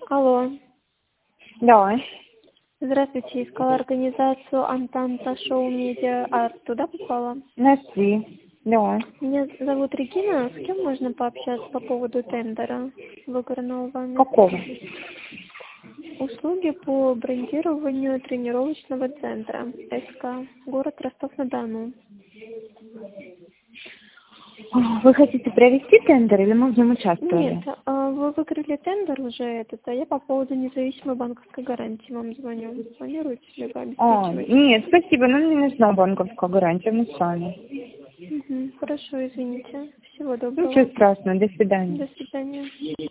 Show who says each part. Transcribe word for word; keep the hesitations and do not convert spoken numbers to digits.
Speaker 1: Алло.
Speaker 2: Да.
Speaker 1: Здравствуйте, искала организацию Антанта Шоу Медиа Арт. Туда попала?
Speaker 2: Нашли. Да.
Speaker 1: Меня зовут Регина. С кем можно пообщаться по поводу тендера, выигранного вами?
Speaker 2: Какого?
Speaker 1: Услуги по брендированию тренировочного центра СК, город Ростов-на-Дону.
Speaker 2: Вы хотите провести тендер или мы в нем участвовали?
Speaker 1: Нет, а вы выиграли тендер уже этот, а я по поводу независимой банковской гарантии вам звоню. Планируете ли вы
Speaker 2: А,
Speaker 1: обеспечивать?
Speaker 2: нет, спасибо, нам не нужна банковская гарантия, мы сами.
Speaker 1: Угу, хорошо, извините. Всего доброго.
Speaker 2: Ничего страшного, до свидания.
Speaker 1: До свидания.